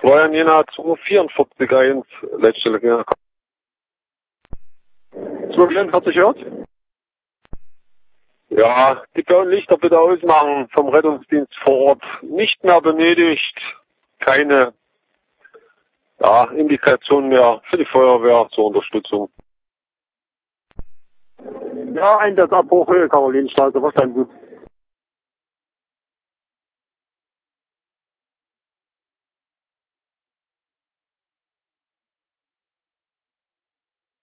Florian Jena 244 letztlich. Ja. 244 hört? Ja, die blauen Lichter bitte ausmachen vom Rettungsdienst vor Ort. Nicht mehr benötigt. Keine Indikation mehr für die Feuerwehr zur Unterstützung. Ja, Einsatzabbruch Höhe Karolinenstraße, verstanden.